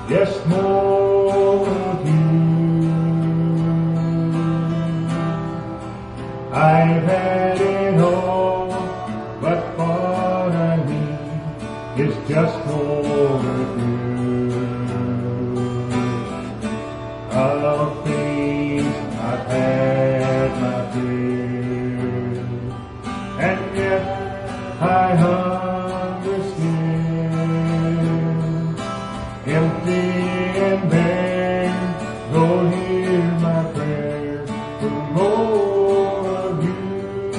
Yes, more of you. I've had it all, but what I need is just more of you. Of things I've had my fill, and yet I hunger still, empty and bare. Lord, hear my prayer for more of you.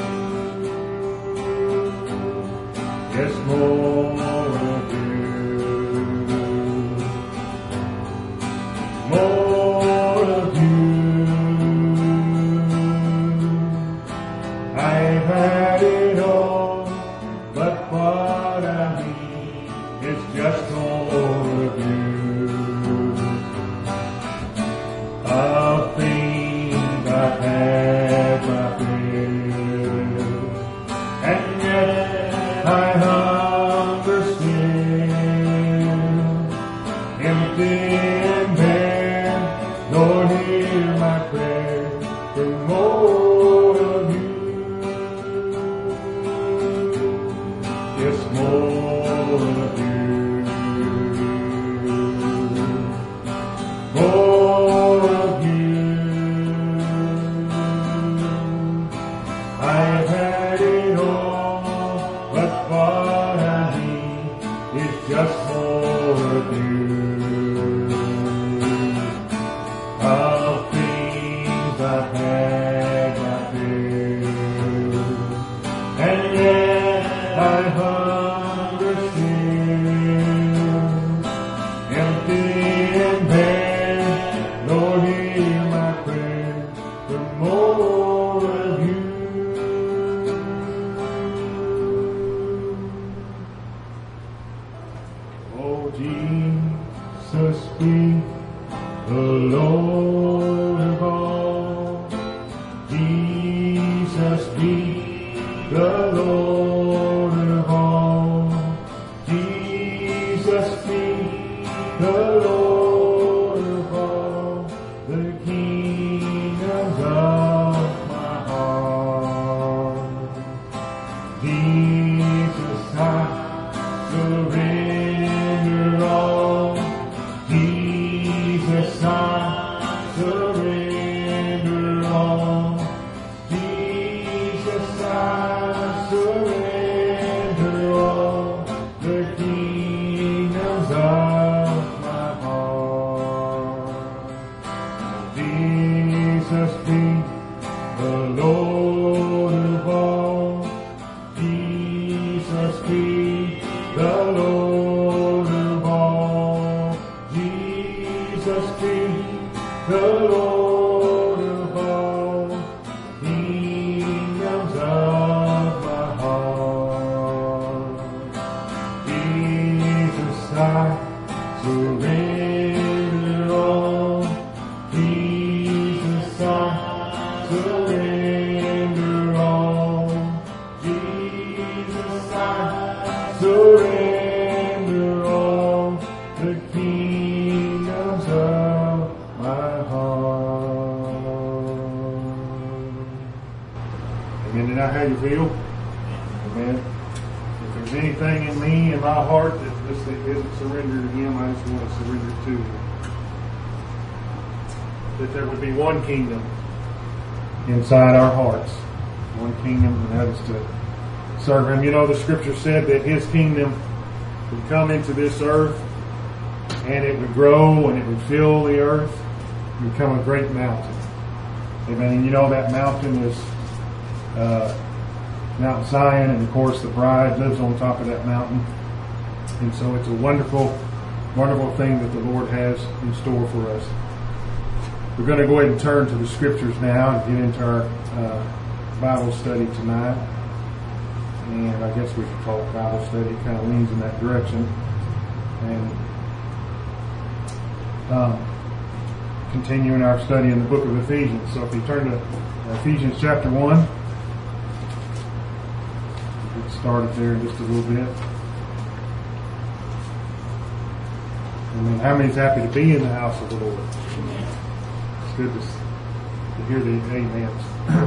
Yes, more of you. More of you. I've had it all, but what I need is just more of you. Of things I've had my fill, and yet I hunger still, empty and bare. Lord, hear my prayer for more of you. Yes, more of you. More of you. I've had it all, but what I need is just more of you. Of things I've had my fill, and yet I hunger still, empty and bare. Lord, hear my prayer for more of you. Oh, Jesus, be the Lord of all. Jesus, be the Lord of all. Jesus, be the Lord of all the kingdoms of my heart. Jesus, I surrender all. Jesus, I surrender all. Jesus, I surrender all the kingdoms of my heart. Jesus, be the Lord of all. Jesus, be the Lord of all. Jesus, be the Lord of all kingdoms of my heart. Jesus, I surrender all. Jesus, I surrender all. Jesus, I surrender all the kingdoms of my heart. Amen. Did I how you feel? Amen. If there's anything in me, in my heart, that just isn't surrendered to Him, I just want to surrender it to Him. That there would be one kingdom inside our hearts. One kingdom, and that is to serve Him. You know, the Scripture said that His kingdom would come into this earth, and it would grow, and it would fill the earth, and become a great mountain. Amen. And you know that mountain is Mount Zion, and of course the bride lives on top of that mountain. And so it's a wonderful, wonderful thing that the Lord has in store for us. We're going to go ahead and turn to the Scriptures now and get into our Bible study tonight. And I guess we could call it Bible study. It kind of leans in that direction. And continuing our study in the book of Ephesians. So if you turn to Ephesians chapter 1, we'll get started there in just a little bit. Amen. How many is happy to be in the house of the Lord? It's good to hear the amens.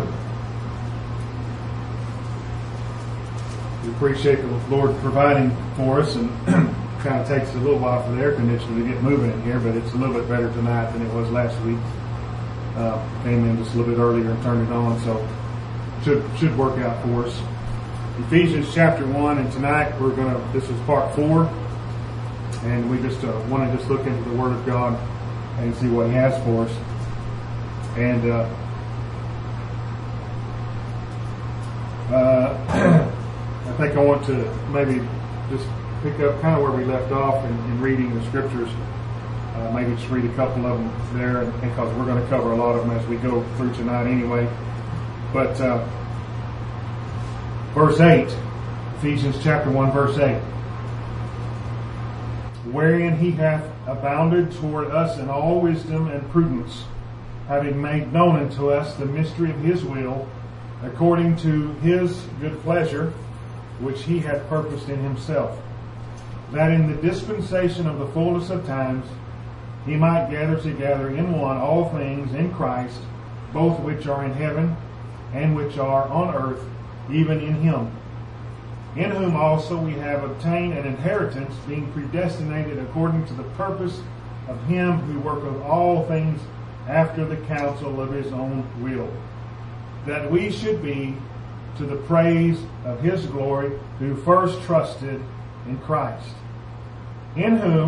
We appreciate the Lord providing for us, and kind of takes a little while for the air conditioner to get moving in here, but it's a little bit better tonight than it was last week. Came in just a little bit earlier and turned it on, so should work out for us. Ephesians chapter 1, and tonight this is part 4, and we just want to just look into the Word of God and see what He has for us. And I think I want to maybe just pick up kind of where we left off in reading the Scriptures. Maybe just read a couple of them there, because we're going to cover a lot of them as we go through tonight anyway. But verse 8, Ephesians chapter 1, verse 8. Wherein He hath abounded toward us in all wisdom and prudence, having made known unto us the mystery of His will, according to His good pleasure, which He hath purposed in Himself, that in the dispensation of the fullness of times He might gather together in one all things in Christ, both which are in heaven and which are on earth, even in Him, in whom also we have obtained an inheritance, being predestinated according to the purpose of Him who worketh all things after the counsel of His own will, that we should be to the praise of His glory, who first trusted in Christ, in whom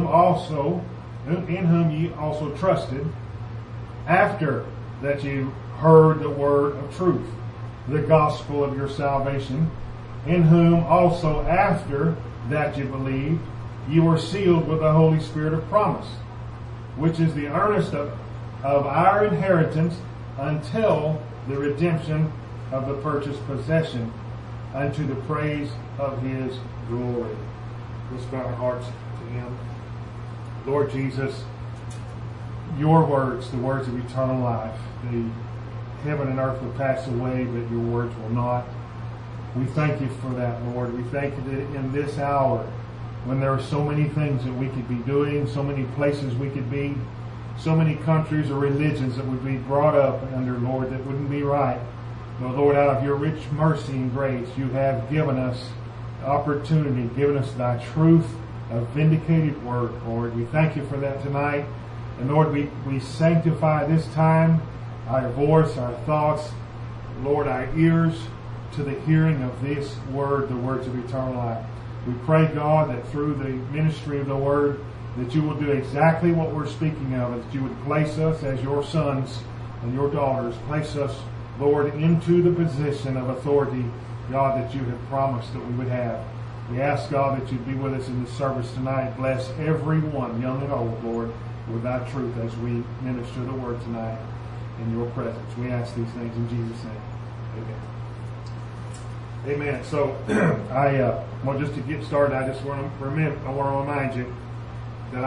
ye also trusted, after that you heard the word of truth, the gospel of your salvation, in whom also after that you believed, you were sealed with the Holy Spirit of promise, which is the earnest of our inheritance until the redemption of the purchased possession, unto the praise of His glory. Let's bow our hearts to Him. Lord Jesus, your words, the words of eternal life, the heaven and earth will pass away, but your words will not. We thank you for that, Lord. We thank you that in this hour, when there are so many things that we could be doing, so many places we could be, so many countries or religions that would be brought up under, Lord, that wouldn't be right. But Lord, out of your rich mercy and grace, you have given us opportunity, given us thy truth, a vindicated word, Lord. We thank you for that tonight. And Lord, we sanctify this time, our voice, our thoughts, Lord, our ears, to the hearing of this word, the words of eternal life. We pray, God, that through the ministry of the word, that you will do exactly what we're speaking of, that you would place us as your sons and your daughters, place us, Lord, into the position of authority, God, that you have promised that we would have. We ask, God, that you'd be with us in this service tonight. Bless everyone, young and old, Lord, with thy truth as we minister the word tonight in your presence. We ask these things in Jesus' name. Amen. Amen. So, well, just to get started, I just want to remind you that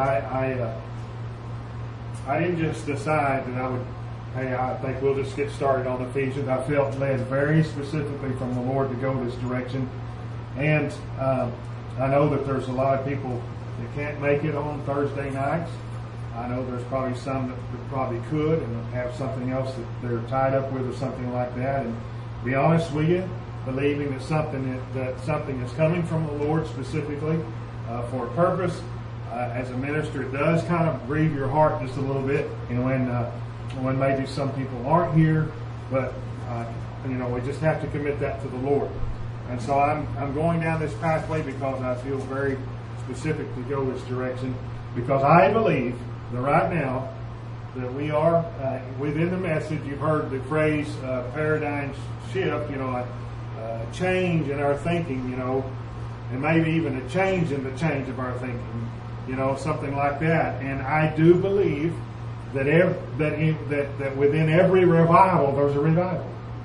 I didn't just decide that I think we'll just get started on Ephesians. I felt led very specifically from the Lord to go this direction. And I know that there's a lot of people that can't make it on Thursday nights. I know there's probably some that probably could and have something else that they're tied up with or something like that. And to be honest with you, believing that something is coming from the Lord specifically for a purpose. As a minister, it does kind of grieve your heart just a little bit, and when maybe some people aren't here, but we just have to commit that to the Lord. And so I'm going down this pathway because I feel very specific to go this direction, because I believe that right now that we are within the message. You've heard the phrase paradigm shift, a change in our thinking, and maybe even a change in the change of our thinking, something like that. And I do believe that that within every revival there's a revival.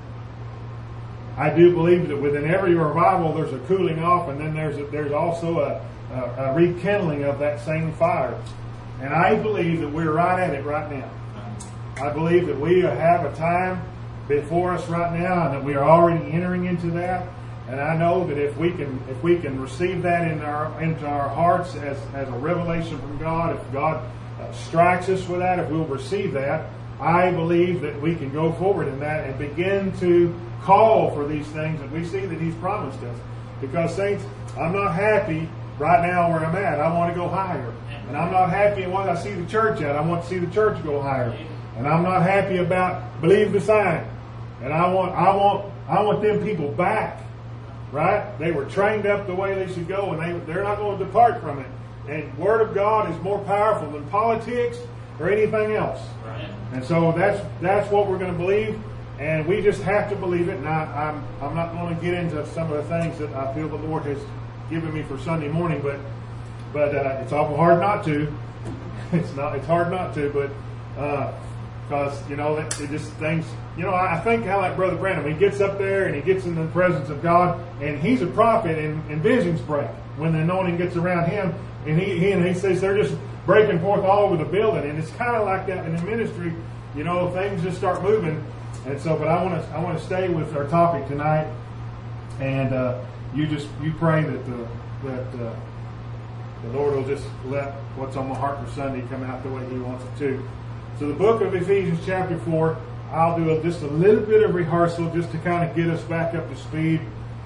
I do believe that within every revival there's a cooling off, and then there's also a rekindling of that same fire. And I believe that we're right at it right now. I believe that we have a time before us right now, and that we are already entering into that. And I know that if we can receive that into our hearts as a revelation from God, if God strikes us with that, if we'll receive that, I believe that we can go forward in that and begin to call for these things that we see that He's promised us. Because, saints, I'm not happy right now where I'm at. I want to go higher. And I'm not happy in what I see the church at. I want to see the church go higher. And I'm not happy about believe the sign. And I want them people back. Right? They were trained up the way they should go, and they're not going to depart from it. And Word of God is more powerful than politics or anything else. Right. And so that's what we're going to believe, and we just have to believe it. And I'm not going to get into some of the things that I feel the Lord has given me for Sunday morning, but it's awful hard not to. It's hard not to, but because it just things. I think how like Brother Branham, he gets up there and he gets in the presence of God, and he's a prophet, and visions break when the anointing gets around him, and he says they're just breaking forth all over the building, and it's kind of like that in the ministry. Things just start moving, and so. But I want to stay with our topic tonight, and you pray that the Lord will just let what's on my heart for Sunday come out the way He wants it to. So the book of Ephesians chapter 4. I'll do just a little bit of rehearsal just to kind of get us back up to speed.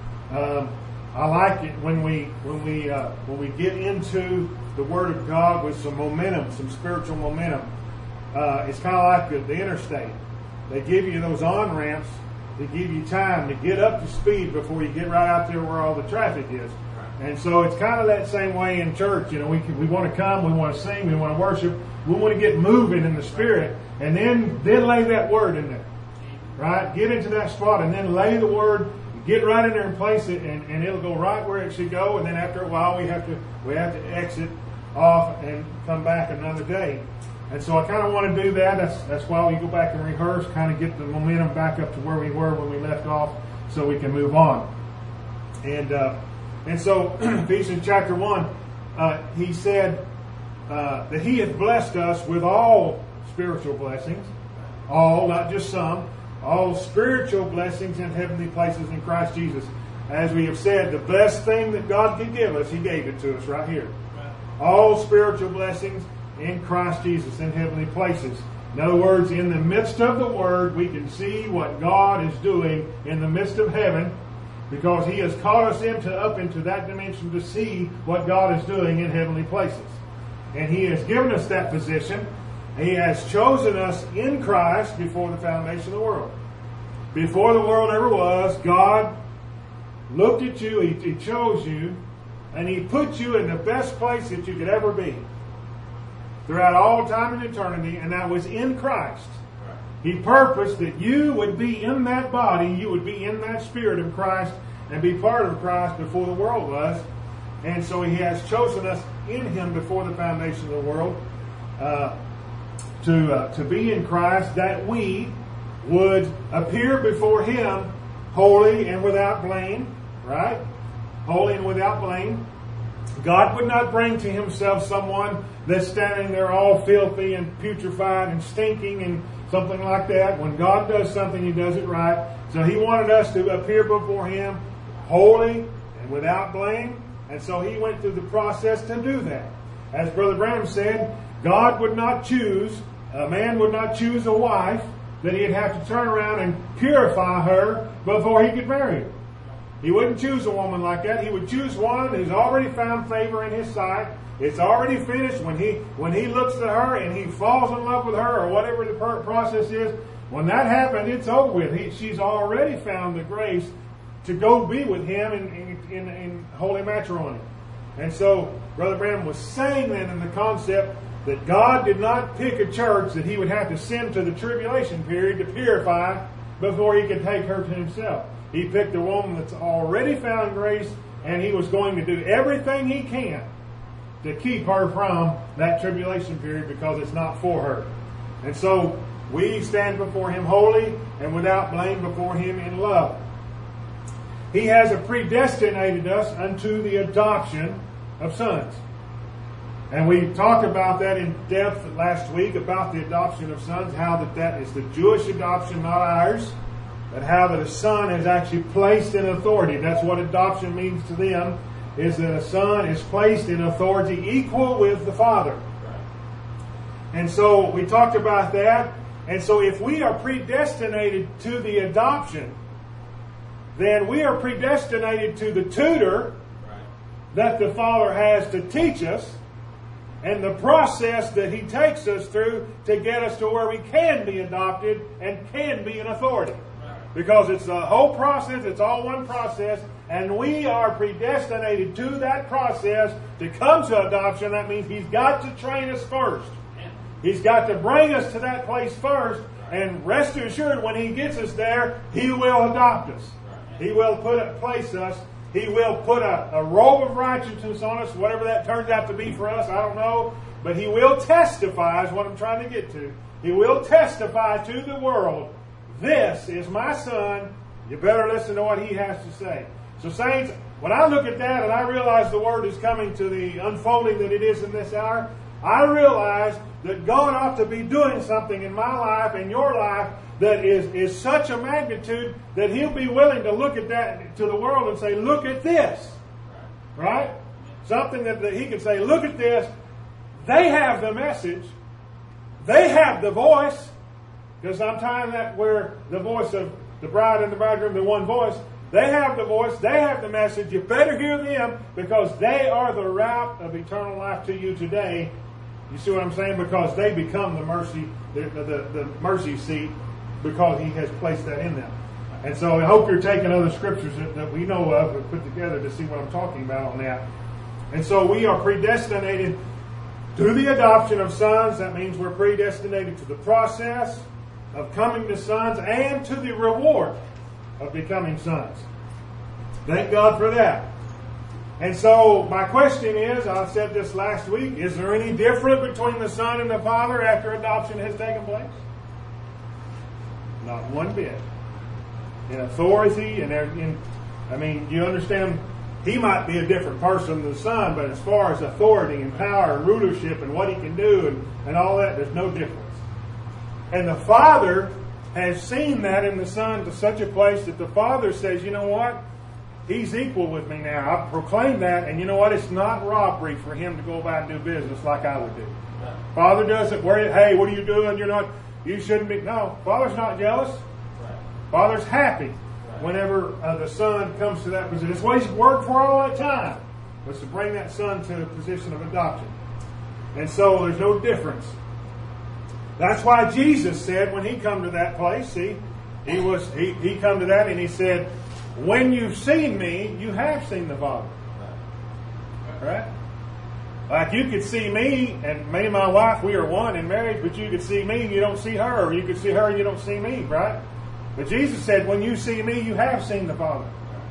I like it when we get into the Word of God with some momentum, some spiritual momentum. It's kind of like the interstate. They give you those on-ramps to give you time to get up to speed before you get right out there where all the traffic is. And so it's kind of that same way in church. We want to come, we want to sing, we want to worship, we want to get moving in the Spirit, and then lay that Word in there. Right? Get into that spot and then lay the Word, get right in there and place it, and it'll go right where it should go. And then after a while we have to exit off and come back another day. And so I kind of want to do that. That's why we go back and rehearse, kind of get the momentum back up to where we were when we left off, so we can move on. And so Ephesians chapter 1, he said that He hath blessed us with all spiritual blessings, all, not just some, all spiritual blessings in heavenly places in Christ Jesus. As we have said, the best thing that God could give us, He gave it to us right here. All spiritual blessings in Christ Jesus in heavenly places. In other words, in the midst of the Word, we can see what God is doing in the midst of heaven, because He has called us up into that dimension to see what God is doing in heavenly places. And He has given us that position. He has chosen us in Christ before the foundation of the world. Before the world ever was, God looked at you, He chose you, and He put you in the best place that you could ever be throughout all time and eternity, and that was in Christ. He purposed that you would be in that body, you would be in that Spirit of Christ, and be part of Christ before the world was. And so He has chosen us in Him before the foundation of the world to be in Christ, that we would appear before Him holy and without blame, right? Holy and without blame. God would not bring to Himself someone that's standing there all filthy and putrefied and stinking and something like that. When God does something, He does it right. So He wanted us to appear before Him holy and without blame. And so He went through the process to do that. As Brother Branham said, God would not choose, a man would not choose a wife that he'd have to turn around and purify her before he could marry her. He wouldn't choose a woman like that. He would choose one who's already found favor in His sight. It's already finished. When he looks at her and he falls in love with her, or whatever the process is, when that happened, it's over with. She's already found the grace to go be with him in holy matrimony. And so Brother Branham was saying then in the concept that God did not pick a church that He would have to send to the tribulation period to purify before He could take her to Himself. He picked a woman that's already found grace, and He was going to do everything He can to keep her from that tribulation period, because it's not for her. And so we stand before Him holy and without blame before Him in love. He has predestinated us unto the adoption of sons. And we talked about that in depth last week, about the adoption of sons, how that is the Jewish adoption, not ours. but how that a son is actually placed in authority. That's what adoption means to them, is that a son is placed in authority equal with the father. And so we talked about that. And so if we are predestinated to the adoption, then we are predestinated to the tutor that the Father has to teach us, and the process that He takes us through to get us to where we can be adopted and can be in authority. Because it's a whole process, it's all one process, and we are predestinated to that process to come to adoption. That means He's got to train us first. He's got to bring us to that place first, and rest assured when He gets us there, He will adopt us. He will place us. He will put a robe of righteousness on us, whatever that turns out to be for us, I don't know. But He will testify, is what I'm trying to get to. He will testify to the world, this is my son, you better listen to what he has to say. So saints, when I look at that and I realize the word is coming to the unfolding that it is in this hour, I realize that God ought to be doing something in my life, in your life, that is such a magnitude that He'll be willing to look at that to the world and say, look at this. Right? Something that He can say, look at this. They have the message. They have the voice. Because sometimes that where the voice of the bride and the bridegroom, the one voice, they have the voice, they have the message. You better hear them, because they are the route of eternal life to you today. You see what I'm saying? Because they become the mercy seat, because He has placed that in them. And so I hope you're taking other scriptures that we know of and put together to see what I'm talking about on that. And so we are predestinated to the adoption of sons. That means we're predestinated to the process of coming to sons and to the reward of becoming sons. Thank God for that. And so my question is, I said this last week, is there any difference between the Son and the Father after adoption has taken place? Not one bit. In authority, you understand, He might be a different person than the Son, but as far as authority and power and rulership and what He can do and all that, there's no difference. And the Father has seen that in the Son to such a place that the Father says, you know what? He's equal with me now. I've proclaimed that, and you know what? It's not robbery for Him to go about and do business like I would do. Father does it. Hey, what are you doing? You shouldn't be. No, Father's not jealous. Father's happy whenever the Son comes to that position. It's what He's worked for all that time, was to bring that Son to a position of adoption. And so there's no difference. That's why Jesus said when He come to that place, see, He come to that and He said, when you've seen me, you have seen the Father. Right? Like you could see me, and me and my wife, we are one in marriage, but you could see me and you don't see her, or you could see her and you don't see me, right? But Jesus said, when you see me, you have seen the Father.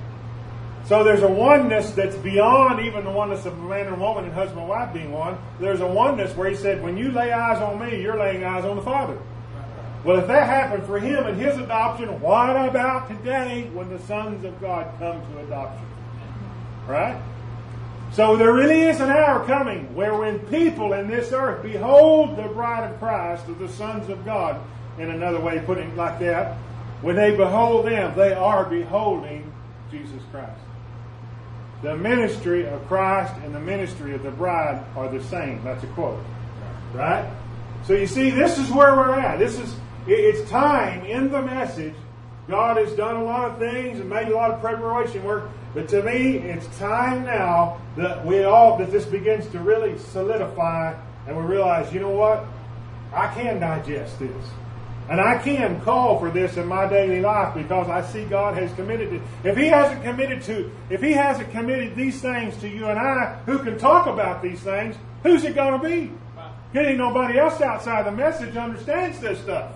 So there's a oneness that's beyond even the oneness of a man and a woman and husband and wife being one. There's a oneness where He said, when you lay eyes on me, you're laying eyes on the Father. Well, if that happened for Him and His adoption, what about today when the sons of God come to adoption? Right? So there really is an hour coming where when people in this earth behold the bride of Christ, or the sons of God, in another way putting it like that, when they behold them, they are beholding Jesus Christ. The ministry of Christ and the ministry of the bride are the same. That's a quote. Right? So you see, this is where we're at. It's time in the message. God has done a lot of things and made a lot of preparation work. But to me, it's time now that this begins to really solidify, and we realize, you know what? I can digest this. And I can call for this in my daily life because I see God has committed it. If He hasn't committed these things to you and I, who can talk about these things, who's it going to be? There ain't nobody else outside the message understands this stuff.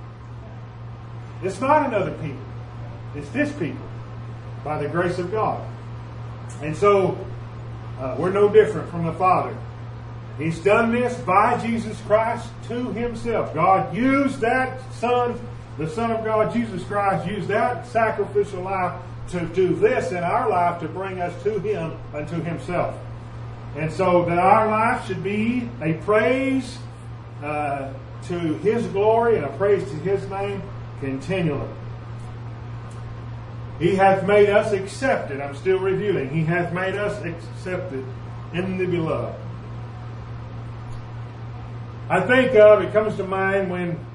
It's not another people. It's this people, by the grace of God. And so, we're no different from the Father. He's done this by Jesus Christ to Himself. God used that Son, the Son of God, Jesus Christ, used that sacrificial life to do this in our life to bring us to Him unto Himself. And so that our life should be a praise to His glory and a praise to His name continually. He hath made us accepted. I'm still reviewing. He hath made us accepted in the beloved. I think it comes to mind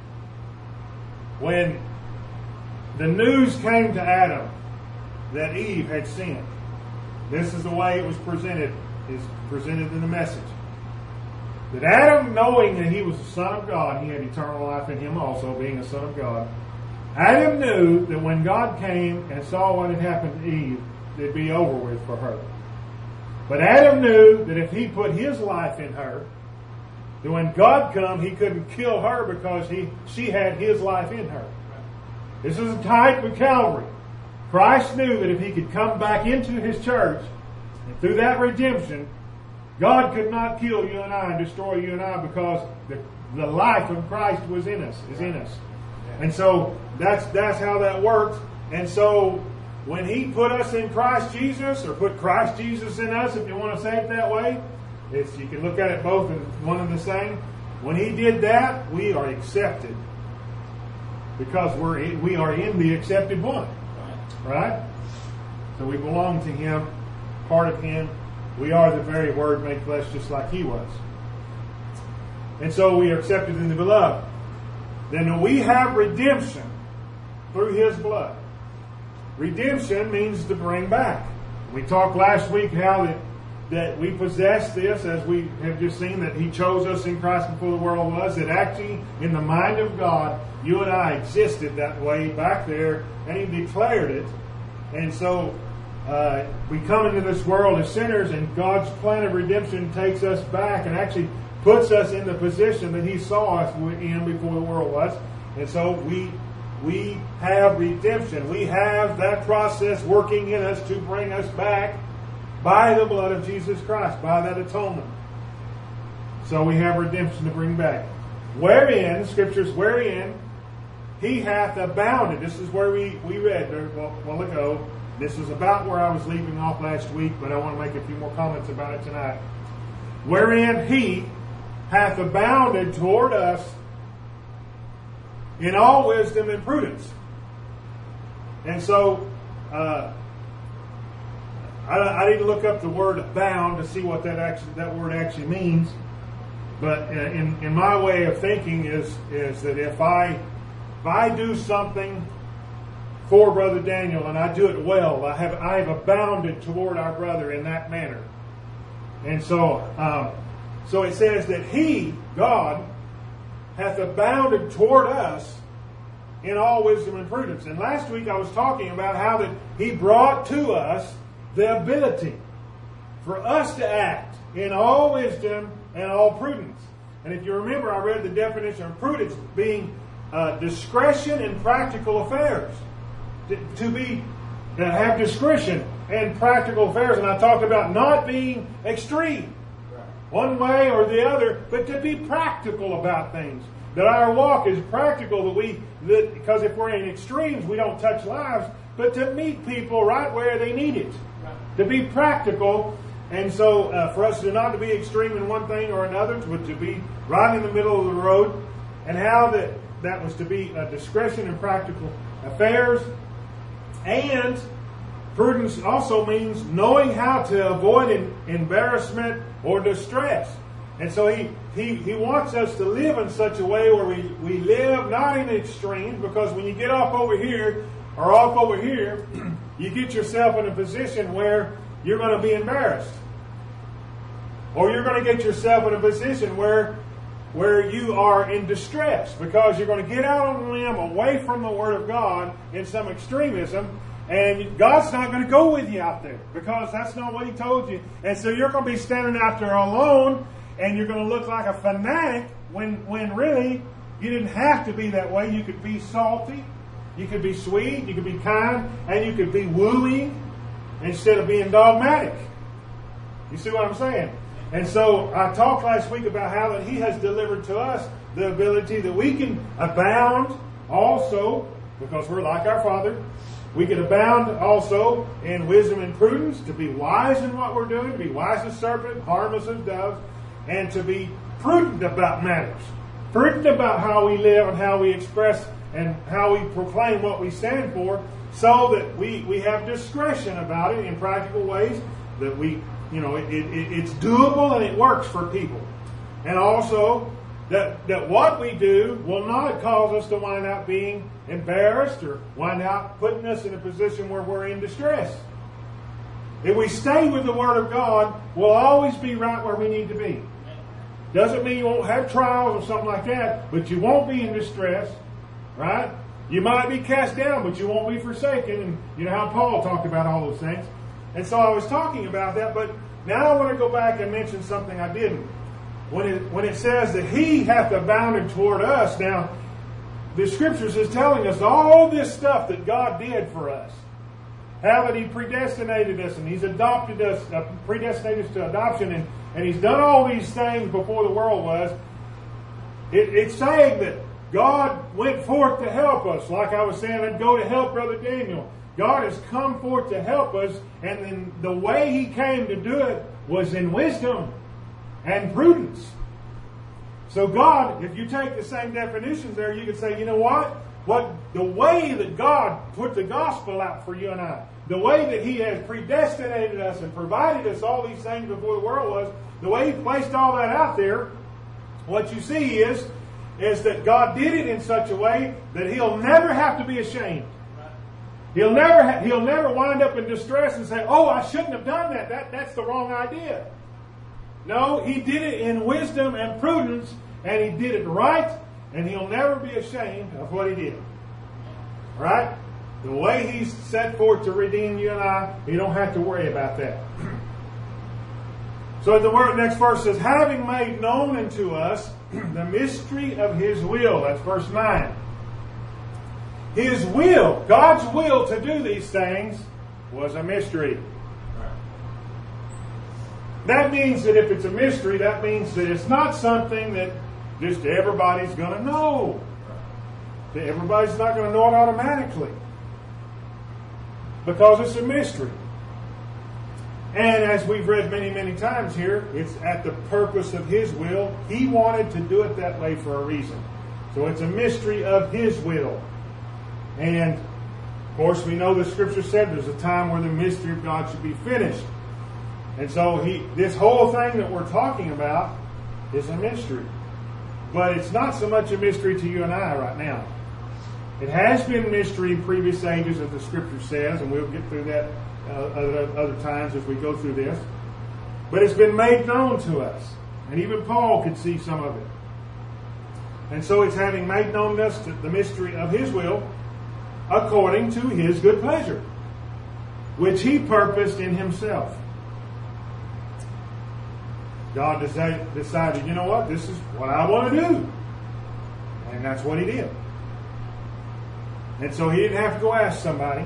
when the news came to Adam that Eve had sinned. This is the way it was presented, is presented in the message. That Adam, knowing that he was the Son of God, he had eternal life in him also, being a Son of God. Adam knew that when God came and saw what had happened to Eve, it'd be over with for her. But Adam knew that if he put his life in her, that when God come, he couldn't kill her because she had his life in her. This is a type of Calvary. Christ knew that if he could come back into his church, and through that redemption, God could not kill you and I and destroy you and I because the life of Christ was in us, is in us. And so that's how that works. And so when he put us in Christ Jesus, or put Christ Jesus in us, if you want to say it that way, you can look at it both as one and the same. When he did that, we are accepted because we are in the accepted one, right? So we belong to him, part of him. We are the very Word made flesh, just like he was. And so we are accepted in the beloved. Then we have redemption through his blood. Redemption means to bring back. We talked last week how that we possess this, as we have just seen, that he chose us in Christ before the world was, that actually in the mind of God, you and I existed that way back there, and he declared it. And so we come into this world as sinners, and God's plan of redemption takes us back and actually puts us in the position that he saw us in before the world was. And so we have redemption. We have that process working in us to bring us back by the blood of Jesus Christ, by that atonement. So we have redemption to bring back. Wherein, Scriptures, wherein he hath abounded. This is where we read a while ago. This is about where I was leaving off last week, but I want to make a few more comments about it tonight. Wherein he hath abounded toward us in all wisdom and prudence. And so, I need to look up the word abound to see what that word actually means. But in my way of thinking is that if I do something for Brother Daniel and I do it well, I have abounded toward our brother in that manner. And so it says that he, God, hath abounded toward us in all wisdom and prudence. And last week I was talking about how that he brought to us the ability for us to act in all wisdom and all prudence. And if you remember, I read the definition of prudence being discretion in practical affairs. To have discretion in practical affairs. And I talked about not being extreme, one way or the other, but to be practical about things. That our walk is practical, because if we're in extremes, we don't touch lives, but to meet people right where they need it. To be practical. And so for us not to be extreme in one thing or another, but to be right in the middle of the road. And how that was to be a discretion in practical affairs. And prudence also means knowing how to avoid embarrassment or distress. And so he wants us to live in such a way where we live not in extremes, because when you get off over here or off over here, you get yourself in a position where you're going to be embarrassed. Or you're going to get yourself in a position where you are in distress, because you're going to get out on a limb away from the Word of God in some extremism, and God's not going to go with you out there, because that's not what he told you. And so you're going to be standing out there alone, and you're going to look like a fanatic when really you didn't have to be that way. You could be salty, you could be sweet, you could be kind, and you could be wooing instead of being dogmatic. You see what I'm saying? And so I talked last week about how that he has delivered to us the ability that we can abound also, because we're like our Father. We can abound also in wisdom and prudence, to be wise in what we're doing, to be wise as serpent, harmless as doves, and to be prudent about matters. Prudent about how we live and how we express and how we proclaim what we stand for, so that we have discretion about it in practical ways, that it's doable and it works for people. And also that what we do will not cause us to wind up being embarrassed or wind up putting us in a position where we're in distress. If we stay with the Word of God, we'll always be right where we need to be. Doesn't mean you won't have trials or something like that, but you won't be in distress, right? You might be cast down, but you won't be forsaken. And you know how Paul talked about all those things. And so I was talking about that, but now I want to go back and mention something I didn't. When it says that He hath abounded toward us, now the Scriptures is telling us all this stuff that God did for us. How that He predestinated us and He's adopted us, predestinated us to adoption, and He's done all these things before the world was. It's saying that God went forth to help us. Like I was saying, I'd go to help Brother Daniel. God has come forth to help us, and then the way He came to do it was in wisdom and prudence. So God, if you take the same definitions there, you could say, you know what? The way that God put the gospel out for you and I, the way that He has predestinated us and provided us all these things before the world was, the way He placed all that out there, what you see is that God did it in such a way that He'll never have to be ashamed. He'll never wind up in distress and say, oh, I shouldn't have done that. That's the wrong idea. No, He did it in wisdom and prudence, and He did it right, and He'll never be ashamed of what He did. Right? The way He's set forth to redeem you and I, you don't have to worry about that. So the next verse says, having made known unto us the mystery of His will. That's verse 9. His will, God's will to do these things, was a mystery. That means that if it's a mystery, that means that it's not something that just everybody's going to know. That everybody's not going to know it automatically. Because it's a mystery. And as we've read many, many times here, it's at the purpose of His will. He wanted to do it that way for a reason. So it's a mystery of His will. And, of course, we know the Scripture said there's a time where the mystery of God should be finished. And so this whole thing that we're talking about is a mystery. But it's not so much a mystery to you and I right now. It has been mystery in previous ages, as the Scripture says, and we'll get through that other times as we go through this. But it's been made known to us. And even Paul could see some of it. And so it's having made known to us the mystery of His will according to His good pleasure, which He purposed in Himself. God decided, you know what, this is what I want to do. And that's what He did. And so He didn't have to go ask somebody.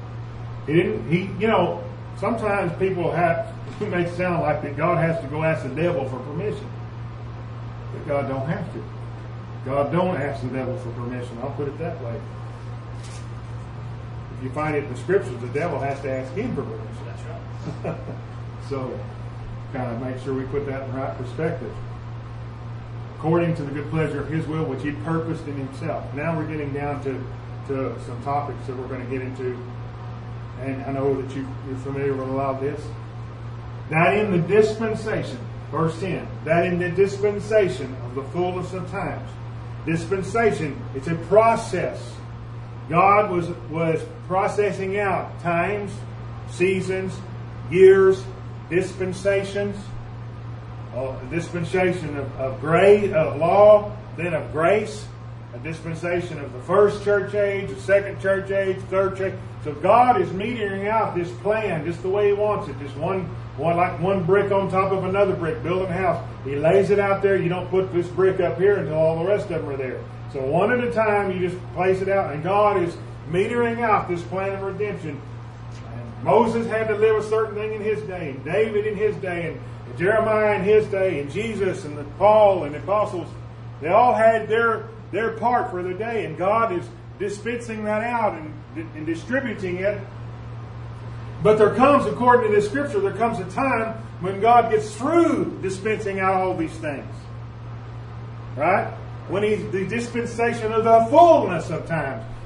Sometimes people it may sound like that God has to go ask the devil for permission. But God don't have to. God don't ask the devil for permission. I'll put it that way. If you find it in the Scriptures, the devil has to ask Him for permission. That's right. So, kind of make sure we put that in the right perspective. According to the good pleasure of His will, which He purposed in Himself. Now we're getting down to some topics that we're going to get into. And I know that you're familiar with a lot of this. That in the dispensation, verse 10, that in the dispensation of the fullness of times. Dispensation, it's a process. God was processing out times, seasons, years, dispensations. A dispensation of law, then of grace. A dispensation of the first church age, the second church age, third church. So God is metering out this plan just the way He wants it. Just one brick on top of another brick, building a house. He lays it out there. You don't put this brick up here until all the rest of them are there. So one at a time, you just place it out. And God is metering out this plan of redemption. And Moses had to live a certain thing in his day, and David in his day, and Jeremiah in his day, and Jesus and Paul and the apostles. They all had their part for the day, and God is dispensing that out and distributing it. But there comes, according to this Scripture, there comes a time when God gets through dispensing out all these things. Right? When the dispensation of the fullness of times.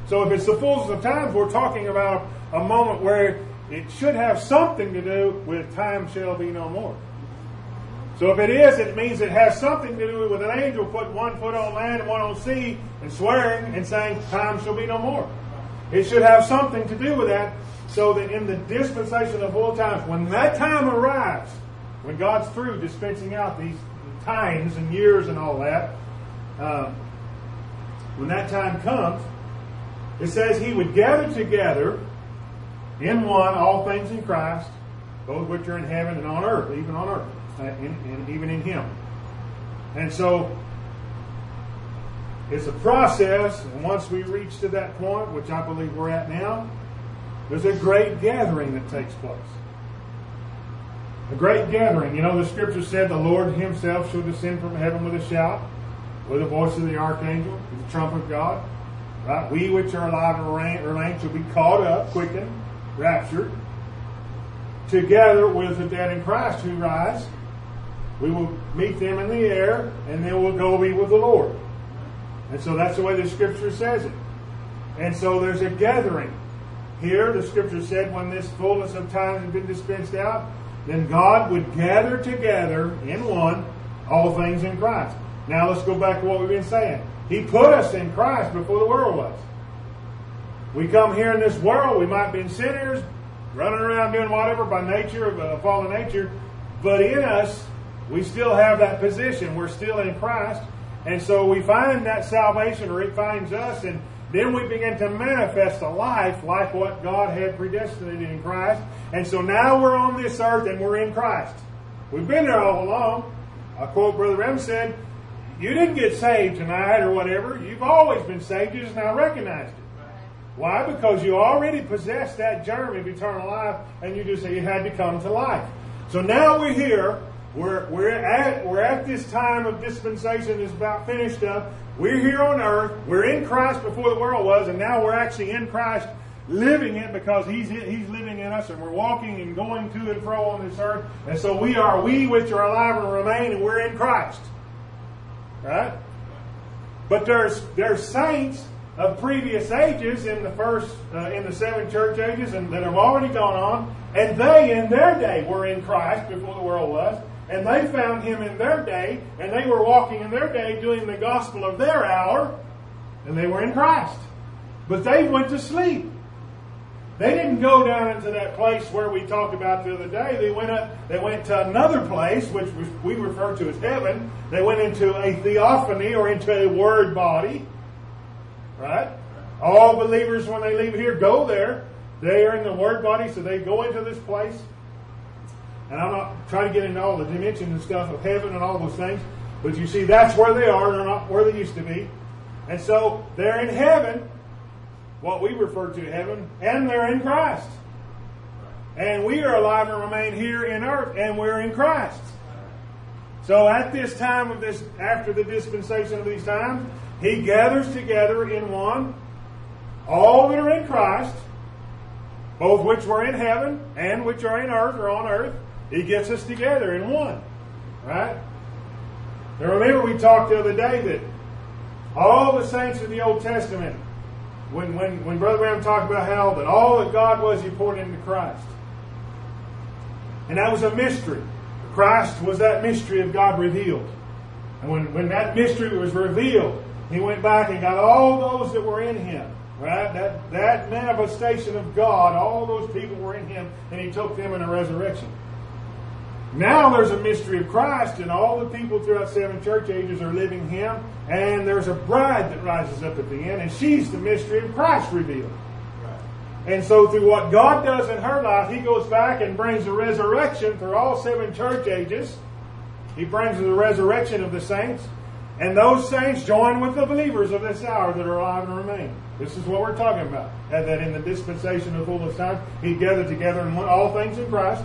So if it's the fullness of times, we're talking about a moment where it should have something to do with time shall be no more. So if it is, it means it has something to do with an angel putting one foot on land and one on sea and swearing and saying time shall be no more. It should have something to do with that, so that in the dispensation of full times, when that time arrives, when God's through dispensing out these times and years and all that, when that time comes, it says He would gather together in one all things in Christ, both which are in heaven and on earth, even on earth, and even in Him. And so it's a process, and once we reach to that point, which I believe we're at now, there's a great gathering that takes place. A great gathering. You know, the Scripture said the Lord Himself shall descend from heaven with a shout, with the voice of the archangel, with the trump of God. Right? We which are alive and remain shall be caught up, quickened, raptured, together with the dead in Christ who rise. We will meet them in the air, and then we'll go be with the Lord. And so that's the way the Scripture says it. And so there's a gathering. Here, the Scripture said when this fullness of time had been dispensed out, then God would gather together in one all things in Christ. Now let's go back to what we've been saying. He put us in Christ before the world was. We come here in this world, we might be sinners, running around doing whatever by nature, of fallen nature, but in us, we still have that position. We're still in Christ. And so we find that salvation, or it finds us, and then we begin to manifest a life like what God had predestinated in Christ. And so now we're on this earth and we're in Christ. We've been there all along. I quote Brother Rem said, you didn't get saved tonight or whatever. You've always been saved. You just now recognized it. Why? Because you already possessed that germ of eternal life, and you just said you had to come to life. So now we're here. We're at this time of dispensation is about finished up. We're here on earth. We're in Christ before the world was, and now we're actually in Christ, living it because He's living in us, and we're walking and going to and fro on this earth. And so we which are alive and remain, and we're in Christ. Right? But there's saints of previous ages in the 7 church ages and that have already gone on, and they in their day were in Christ before the world was, and they found Him in their day, and they were walking in their day doing the gospel of their hour, and they were in Christ. But they went to sleep. They didn't go down into that place where we talked about the other day. They went to another place, which we refer to as heaven. They went into a theophany, or into a word body. Right? All believers, when they leave here, go there. They are in the word body, so they go into this place. And I'm not trying to get into all the dimensions and stuff of heaven and all those things. But you see, that's where they are. They're not where they used to be. And so they're in heaven, what we refer to as heaven, and they're in Christ. And we are alive and remain here in earth, and we're in Christ. So at this time of this, after the dispensation of these times, He gathers together in one all that are in Christ, both which were in heaven and which are in earth or on earth. He gets us together in one. Right? Now remember we talked the other day that all the saints of the Old Testament, when Brother Branham talked about how that all that God was, He poured into Christ. And that was a mystery. Christ was that mystery of God revealed. And when that mystery was revealed, He went back and got all those that were in Him. Right? That manifestation of God, all those people were in Him, and He took them in a resurrection. Now there's a mystery of Christ, and all the people throughout 7 church ages are living Him, and there's a bride that rises up at the end, and she's the mystery of Christ revealed. Right. And so through what God does in her life, He goes back and brings a resurrection through all 7 church ages. He brings the resurrection of the saints, and those saints join with the believers of this hour that are alive and remain. This is what we're talking about. And that in the dispensation of fullness time, He gathered together in one all things in Christ,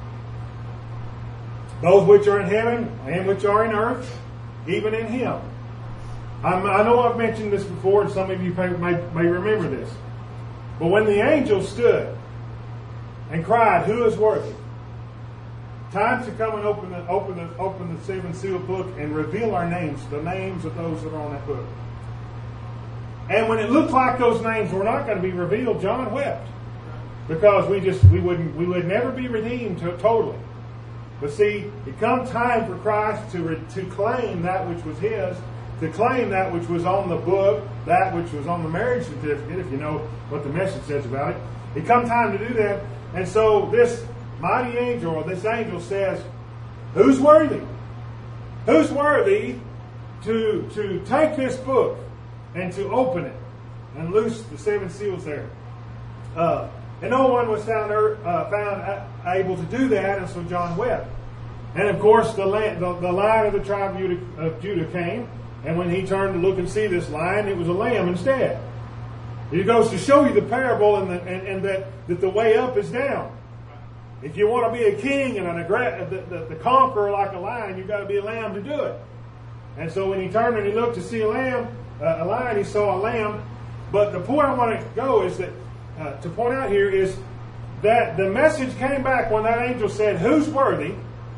both which are in heaven and which are in earth, even in Him. I know I've mentioned this before, and some of you may remember this. But when the angel stood and cried, "Who is worthy?" Time to come and open the 7 sealed book and reveal our names, the names of those that are on that book. And when it looked like those names were not going to be revealed, John wept. Because we would never be redeemed totally. But see, it comes time for Christ to claim that which was His, to claim that which was on the book, that which was on the marriage certificate, if you know what the message says about it. It comes time to do that. And so this mighty angel, or this angel says, who's worthy? Who's worthy to take this book and to open it and loose the 7 seals there? And no one was found able to do that, and so John wept. And of course, the Lion of the tribe of Judah came, and when he turned to look and see this lion, it was a lamb instead. It goes to show you the parable and that the way up is down. If you want to be a king and the conqueror like a lion, you've got to be a lamb to do it. And so when he turned and he looked to see a lion, he saw a lamb. But the point I want to go is that to point out here is that the message came back when that angel said, who's worthy?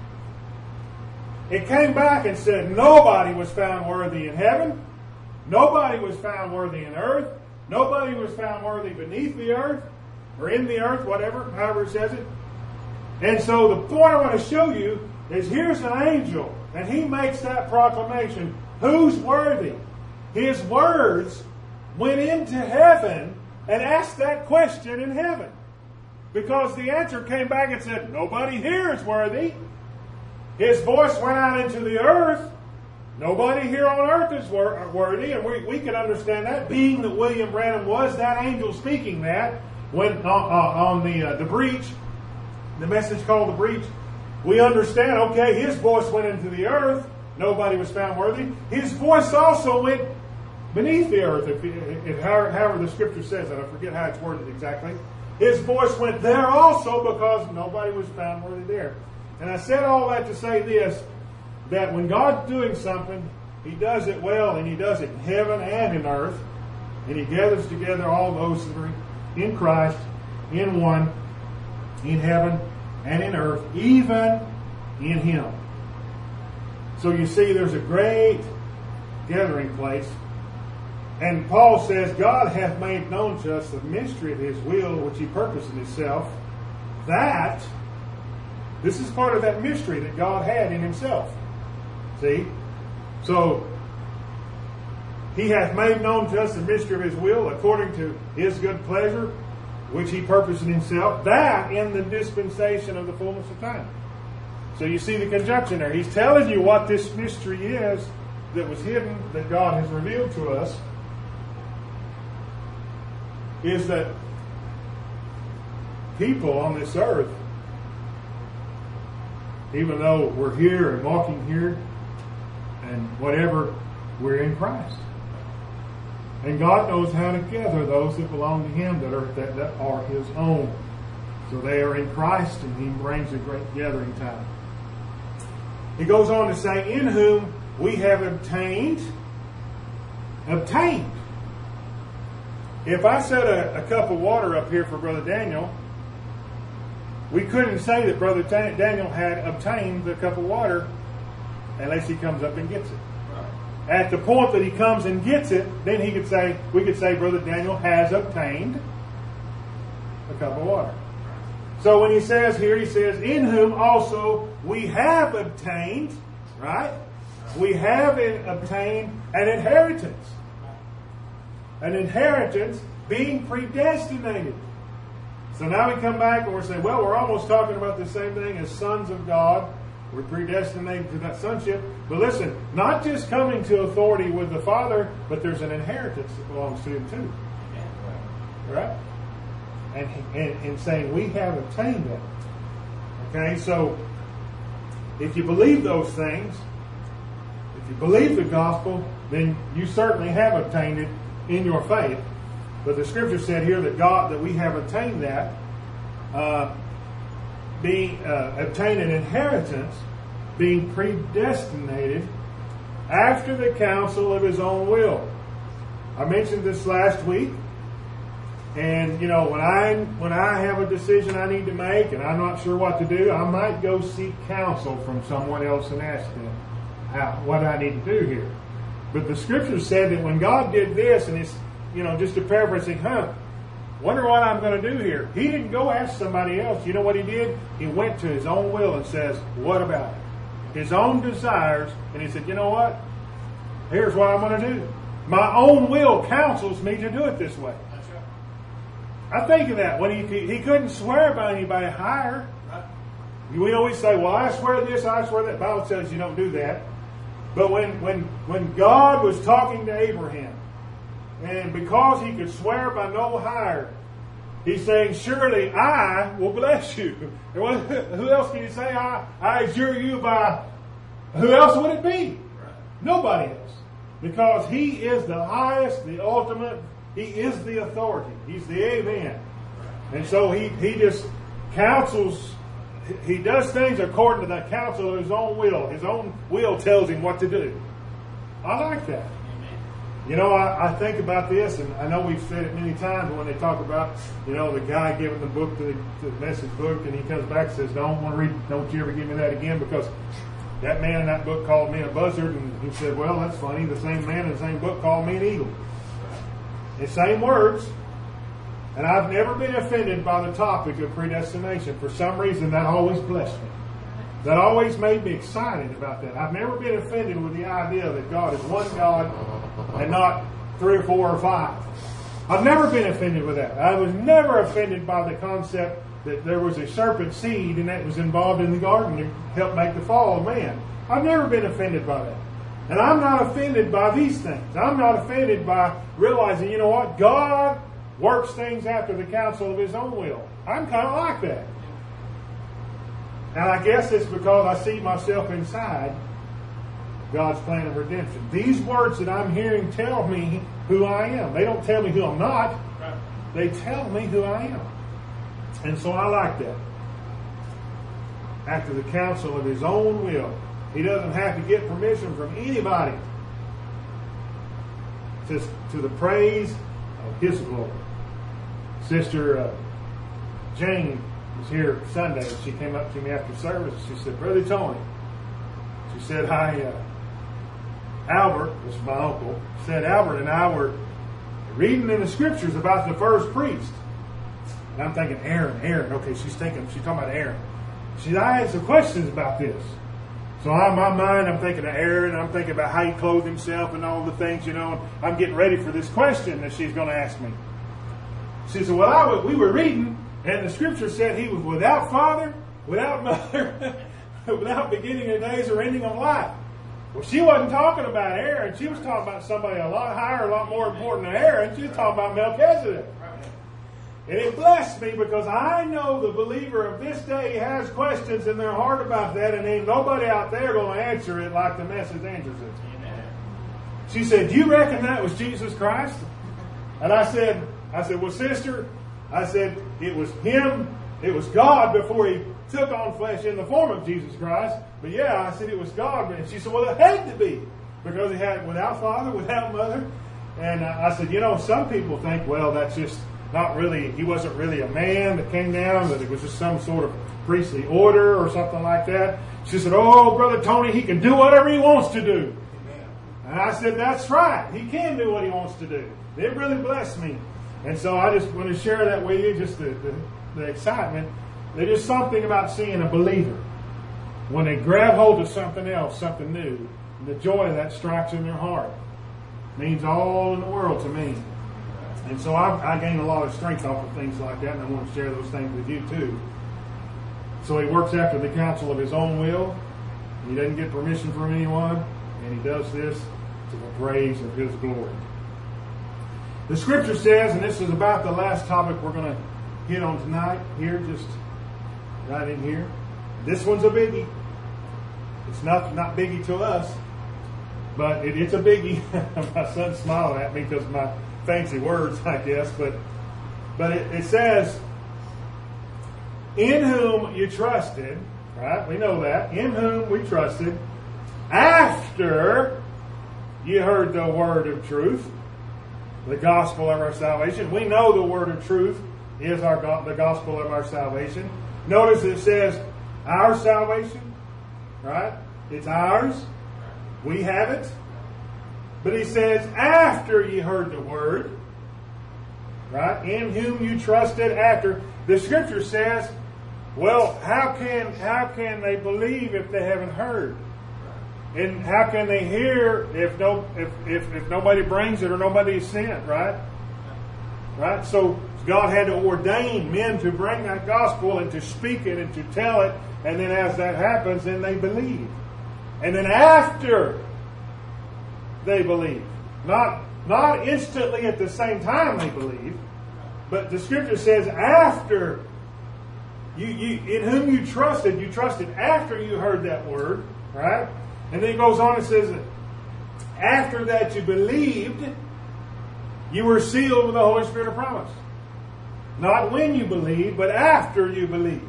It came back and said, nobody was found worthy in heaven. Nobody was found worthy in earth. Nobody was found worthy beneath the earth or in the earth, whatever, however it says it. And so the point I want to show you is here's an angel, and he makes that proclamation. Who's worthy? His words went into heaven and asked that question in heaven. Because the answer came back and said, nobody here is worthy. His voice went out into the earth. Nobody here on earth is worthy. And we can understand that, being that William Branham was that angel speaking that when on the breach, the message called the breach. We understand, okay, his voice went into the earth. Nobody was found worthy. His voice also went beneath the earth, if however the scripture says that. I forget how it's worded exactly. His voice went there also because nobody was found worthy there. And I said all that to say this, that when God's doing something, He does it well, and He does it in heaven and in earth. And He gathers together all those that are in Christ, in one, in heaven and in earth, even in Him. So you see, there's a great gathering place. And Paul says, God hath made known to us the mystery of His will, which He purposed in Himself, that, this is part of that mystery that God had in Himself. See? So, He hath made known to us the mystery of His will, according to His good pleasure, which He purposed in Himself, that in the dispensation of the fullness of time. So you see the conjunction there. He's telling you what this mystery is that was hidden, that God has revealed to us, is that people on this earth, even though we're here and walking here and whatever, we're in Christ. And God knows how to gather those that belong to Him that are His own. So they are in Christ, and He brings a great gathering time. He goes on to say, in whom we have obtained. If I set a cup of water up here for Brother Daniel, we couldn't say that Brother Daniel had obtained the cup of water unless he comes up and gets it. Right. At the point that he comes and gets it, then we could say Brother Daniel has obtained a cup of water. So when he says here, he says, in whom also we have obtained, right? We have obtained an inheritance. An inheritance being predestinated. So now we come back and we're saying, well, we're almost talking about the same thing as sons of God. We're predestinated to that sonship. But listen, not just coming to authority with the Father, but there's an inheritance that belongs to Him too. Right? And saying we have obtained that. Okay, so if you believe those things, if you believe the gospel, then you certainly have obtained it in your faith. But the scripture said here that we have obtained that, obtained an inheritance, being predestinated after the counsel of His own will. I mentioned this last week, and when I have a decision I need to make and I'm not sure what to do, I might go seek counsel from someone else and ask them what I need to do here. But the scripture said that when God did this, and just to paraphrase, wonder what I'm going to do here. He didn't go ask somebody else. You know what he did? He went to his own will and says, what about it? His own desires. And he said, you know what? Here's what I'm going to do. My own will counsels me to do it this way. That's I right. think of that. When he couldn't swear by anybody higher. Right. We always say, well, I swear this, I swear that. The Bible says you don't do that. But when God was talking to Abraham, and because he could swear by no higher, he's saying, surely I will bless you. Who else can you say, I assure you by, who else would it be? Right. Nobody else. Because he is the highest, the ultimate, he is the authority. He's the amen. And so he just counsels, he does things according to the counsel of his own will. His own will tells him what to do. I like that. I think about this, and I know we've said it many times when they talk about, the guy giving the book to the message book, and he comes back and says, don't you ever give me that again, because that man in that book called me a buzzard, and he said, well, that's funny. The same man in the same book called me an eagle. The same words. And I've never been offended by the topic of predestination. For some reason, that always blessed me. That always made me excited about that. I've never been offended with the idea that God is one God and not 3 or 4 or 5. I've never been offended with that. I was never offended by the concept that there was a serpent seed and that was involved in the garden to help make the fall of man. I've never been offended by that. And I'm not offended by these things. I'm not offended by realizing, God works things after the counsel of his own will. I'm kind of like that. And I guess it's because I see myself inside God's plan of redemption. These words that I'm hearing tell me who I am. They don't tell me who I'm not. They tell me who I am. And so I like that. After the counsel of his own will. He doesn't have to get permission from anybody. Just to the praise of his glory. Sister Jane was here Sunday. She came up to me after service. She said, Brother Tony, she said, Albert, which is my uncle, said Albert and I were reading in the scriptures about the first priest. And I'm thinking, Aaron. Okay, she's talking about Aaron. She said, I had some questions about this. So in my mind, I'm thinking of Aaron. I'm thinking about how he clothed himself and all the things, and I'm getting ready for this question that she's going to ask me. She said, well, we were reading, and the scripture said he was without father, without mother, without beginning of days or ending of life. Well, she wasn't talking about Aaron. She was talking about somebody a lot higher, a lot more important than Aaron. She was talking about Melchizedek. And it blessed me because I know the believer of this day has questions in their heart about that, and ain't nobody out there going to answer it like the message answers it. She said, do you reckon that was Jesus Christ? And I said, well, sister, I said, it was him, it was God before he took on flesh in the form of Jesus Christ. But yeah, I said it was God. And she said, well, it had to be because he had without father, without mother. And I said, some people think, well, that's just not really, he wasn't really a man that came down, that it was just some sort of priestly order or something like that. She said, oh, Brother Tony, he can do whatever he wants to do. And I said, that's right. He can do what he wants to do. It really blessed me. And so I just want to share that with you, just the excitement. There's just something about seeing a believer when they grab hold of something else, something new. The joy that strikes in their heart means all in the world to me. And so I gain a lot of strength off of things like that, and I want to share those things with you too. So he works after the counsel of his own will. He doesn't get permission from anyone, and he does this to the praise of his glory. The scripture says, and this is about the last topic we're going to hit on tonight, here, just right in here. This one's a biggie. It's not biggie to us, but it's a biggie. My son's smiling at me because of my fancy words, I guess. But it says, in whom you trusted, right? We know that. In whom we trusted, after you heard the word of truth, the gospel of our salvation. We know the word of truth is the gospel of our salvation. Notice it says our salvation, right? It's ours. We have it. But he says, after you heard the word, right? In whom you trusted after. The Scripture says, well, how can they believe if they haven't heard? And how can they hear if nobody brings it or nobody is sent, right? Right? So God had to ordain men to bring that gospel and to speak it and to tell it. And then as that happens, then they believe. And then after they believe, not instantly at the same time they believe, but the Scripture says after you in whom you trusted after you heard that word, right? And then it goes on and says that after that you believed, you were sealed with the Holy Spirit of promise. Not when you believed, but after you believed.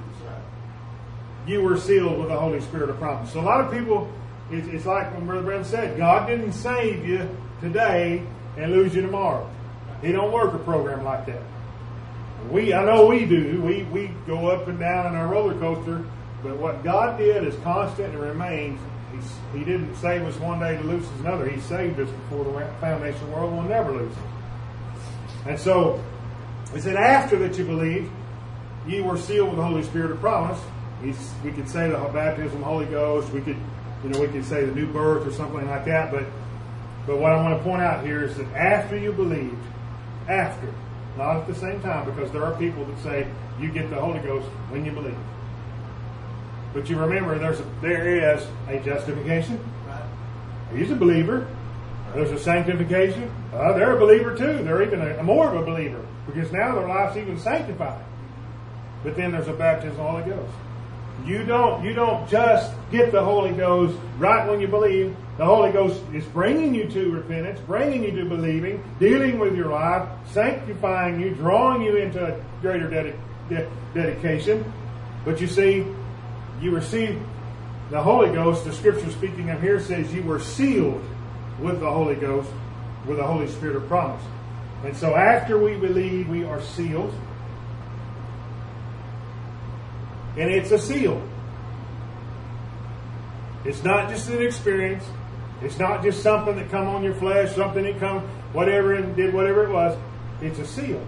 You were sealed with the Holy Spirit of promise. So a lot of people, it's like when Brother Branham said, God didn't save you today and lose you tomorrow. He don't work a program like that. I know we do. We go up and down in our roller coaster, but what God did is constant and remains. He didn't save us one day to lose us another. He saved us before the foundation of the world. We'll never lose us. And so, it said after that you believed, ye were sealed with the Holy Spirit of promise. We could say the baptism of the Holy Ghost. We could say the new birth or something like that. But what I want to point out here is that after you believed, after, not at the same time, because there are people that say you get the Holy Ghost when you believe. But you remember there is a justification. Right. He's a believer. There's a sanctification. They're a believer too. They're even more of a believer because now their life's even sanctified. But then there's a baptism of the Holy Ghost. You don't just get the Holy Ghost right when you believe. The Holy Ghost is bringing you to repentance, bringing you to believing, dealing with your life, sanctifying you, drawing you into a greater dedication. But you see, you receive the Holy Ghost. The Scripture speaking of here says you were sealed with the Holy Ghost, with the Holy Spirit of promise. And so after we believe, we are sealed. And it's a seal. It's not just an experience. It's not just something that come on your flesh, something that come whatever and did whatever it was. It's a seal.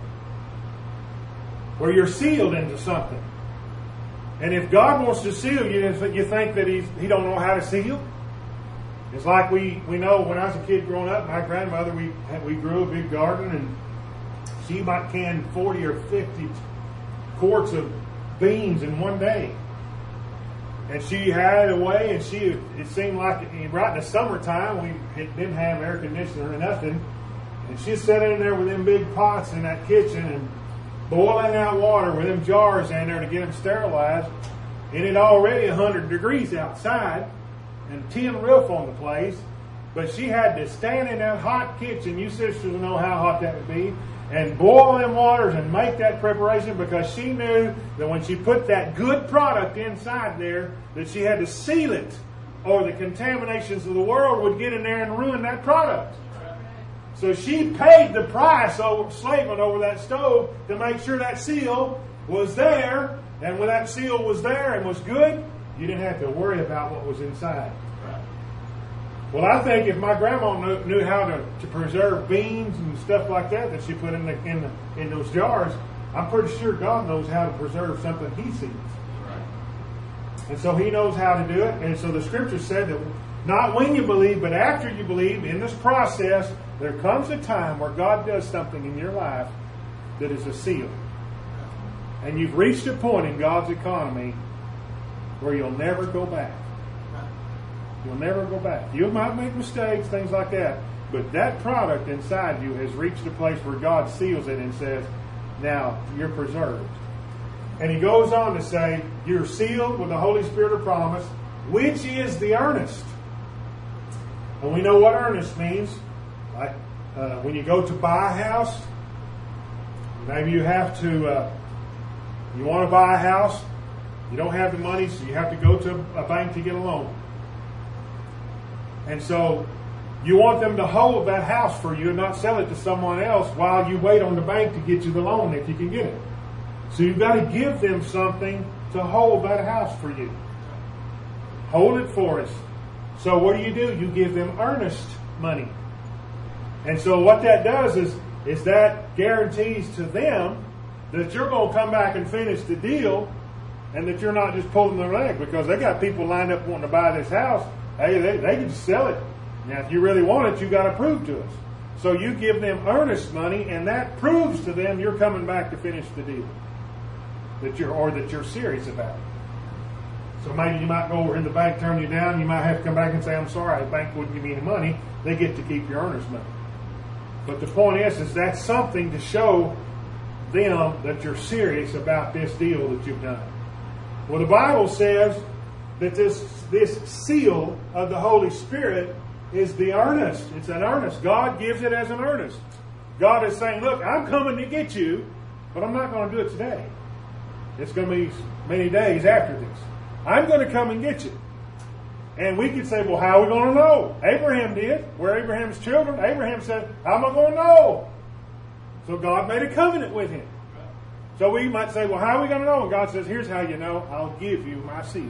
Where you're sealed into something. And if God wants to seal you, you think that He don't know how to seal? It's like we know when I was a kid growing up, my grandmother, we grew a big garden and she might can 40 or 50 quarts of beans in one day. And she had it away, and it seemed like right in the summertime, we didn't have air conditioner or nothing. And she sat in there with them big pots in that kitchen and boiling out water with them jars in there to get them sterilized. And it already 100 degrees outside and tin roof on the place. But she had to stand in that hot kitchen, you sisters know how hot that would be, and boil them waters and make that preparation because she knew that when she put that good product inside there, that she had to seal it or the contaminations of the world would get in there and ruin that product. So she paid the price slaving over that stove to make sure that seal was there. And when that seal was there and was good, you didn't have to worry about what was inside. Well, I think if my grandma knew how to preserve beans and stuff like that she put in those jars, I'm pretty sure God knows how to preserve something He sees. Right. And so He knows how to do it. And so the Scripture said that not when you believe, but after you believe, in this process, there comes a time where God does something in your life that is a seal. And you've reached a point in God's economy where you'll never go back. You'll never go back. You might make mistakes, things like that. But that product inside you has reached a place where God seals it and says, now you're preserved. And He goes on to say, you're sealed with the Holy Spirit of promise, which is the earnest. And we know what earnest means. Like when you go to buy a house, maybe you have to, you want to buy a house, you don't have the money, so you have to go to a bank to get a loan. And so you want them to hold that house for you and not sell it to someone else while you wait on the bank to get you the loan if you can get it. So you've got to give them something to hold that house for you. Hold it for us. So what do? You give them earnest money. And so what that does is is that guarantees to them that you're going to come back and finish the deal, and that you're not just pulling their leg, because they got people lined up wanting to buy this house. Hey, they can just sell it. Now, if you really want it, you got to prove to us. So you give them earnest money, and that proves to them you're coming back to finish the deal that you're serious about it. So maybe you might go over in the bank, turn you down. You might have to come back and say, "I'm sorry, the bank wouldn't give me any money." They get to keep your earnest money. But the point is that's something to show them that you're serious about this deal that you've done. Well, the Bible says that this seal of the Holy Spirit is the earnest. It's an earnest. God gives it as an earnest. God is saying, look, I'm coming to get you, but I'm not going to do it today. It's going to be many days after this. I'm going to come and get you. And we could say, well, how are we going to know? Abraham did. We're Abraham's children. Abraham said, how am I going to know? So God made a covenant with him. So we might say, well, how are we going to know? And God says, here's how you know. I'll give you my seal.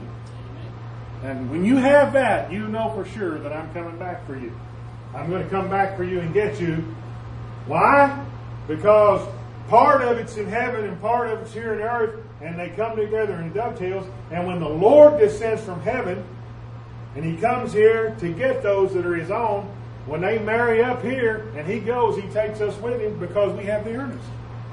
And when you have that, you know for sure that I'm coming back for you. I'm going to come back for you and get you. Why? Because part of it's in heaven and part of it's here on earth, and they come together in dovetails. And when the Lord descends from heaven, and He comes here to get those that are His own, when they marry up here and He goes, He takes us with Him because we have the earnest.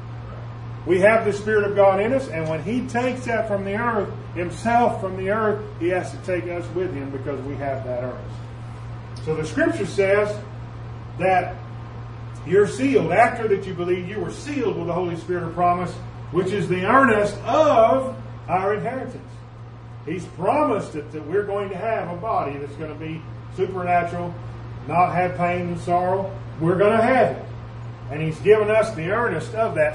We have the Spirit of God in us, and when He takes that from the earth, Himself from the earth, He has to take us with Him because we have that earnest. So the Scripture says that you're sealed. After that you believe, you were sealed with the Holy Spirit of promise, which is the earnest of our inheritance. He's promised it that we're going to have a body that's going to be supernatural, not have pain and sorrow. We're going to have it. And He's given us the earnest of that.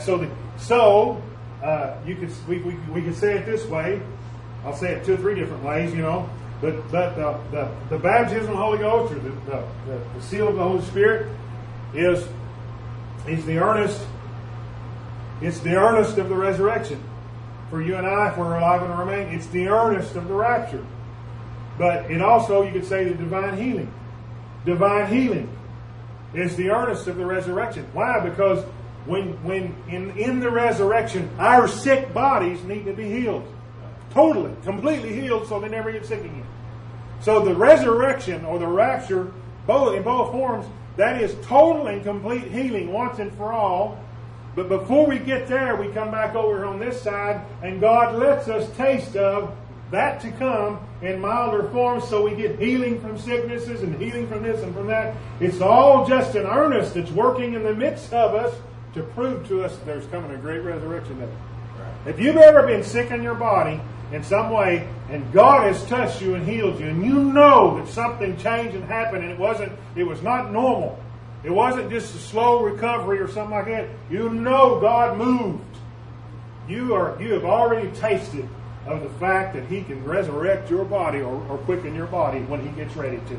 We could say it this way. I'll say it 2 or 3 different ways, But the baptism of the Holy Ghost, or the seal of the Holy Spirit, is the earnest. It's the earnest of the resurrection. For you and I, if we're alive and remain, it's the earnest of the rapture. But it also, you could say, the divine healing. Divine healing is the earnest of the resurrection. Why? Because when in the resurrection, our sick bodies need to be healed. Totally, completely healed, so they never get sick again. So the resurrection or the rapture, in both forms, that is total and complete healing once and for all. But before we get there, we come back over on this side, and God lets us taste of that to come in milder forms, so we get healing from sicknesses and healing from this and from that. It's all just an earnest that's working in the midst of us to prove to us that there's coming a great resurrection day. If you've ever been sick in your body in some way, and God has touched you and healed you, and you know that something changed and happened, and it was not normal. It wasn't just a slow recovery or something like that. You know God moved. You have already tasted of the fact that He can resurrect your body or quicken your body when He gets ready to.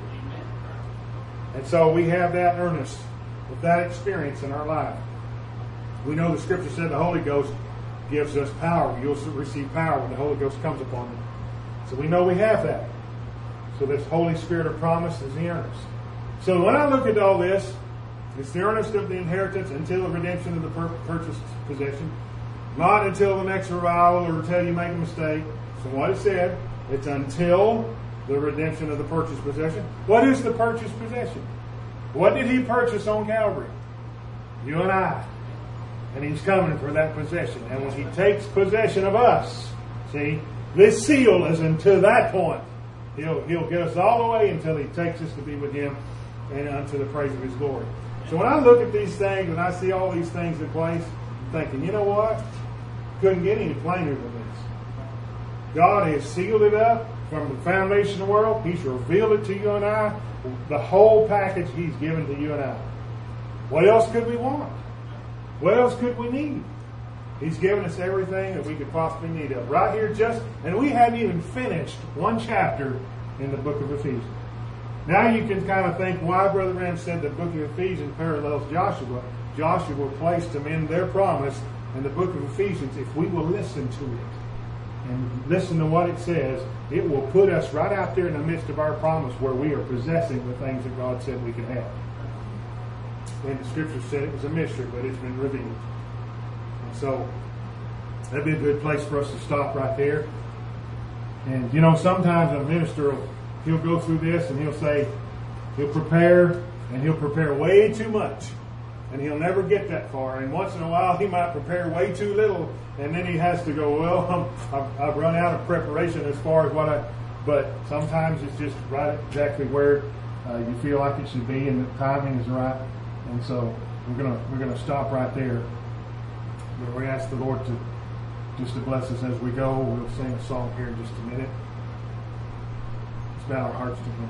And so we have that earnest with that experience in our life. We know the Scripture said the Holy Ghost gives us power. You'll receive power when the Holy Ghost comes upon you. So we know we have that. So this Holy Spirit of promise is the earnest. So when I look at all this, it's the earnest of the inheritance until the redemption of the purchased possession. Not until the next revival or until you make a mistake. So what it said, it's until the redemption of the purchased possession. What is the purchased possession? What did He purchase on Calvary? You and I. And He's coming for that possession. And when He takes possession of us, see, this seal is until that point. He'll get us all the way until He takes us to be with Him and unto the praise of His glory. So when I look at these things and I see all these things in place, I'm thinking, you know what? Couldn't get any plainer than this. God has sealed it up from the foundation of the world. He's revealed it to you and I. The whole package He's given to you and I. What else could we want? What else could we need? He's given us everything that we could possibly need of. Right here and we hadn't even finished one chapter in the book of Ephesians. Now you can kind of think why Brother Ram said the book of Ephesians parallels Joshua. Joshua placed them in their promise, and the book of Ephesians, if we will listen to it and listen to what it says, it will put us right out there in the midst of our promise where we are possessing the things that God said we could have. And the Scripture said it was a mystery, but it's been revealed. And so that'd be a good place for us to stop right there. And you know, sometimes a minister, he'll go through this and he'll prepare, and he'll prepare way too much. And he'll never get that far. And once in a while, he might prepare way too little. And then he has to go, well, I've run out of preparation as far as but sometimes it's just right exactly where you feel like it should be, and the timing is right. And so we're gonna stop right there. But we ask the Lord to bless us as we go. We'll sing a song here in just a minute. Let's bow our hearts to Him.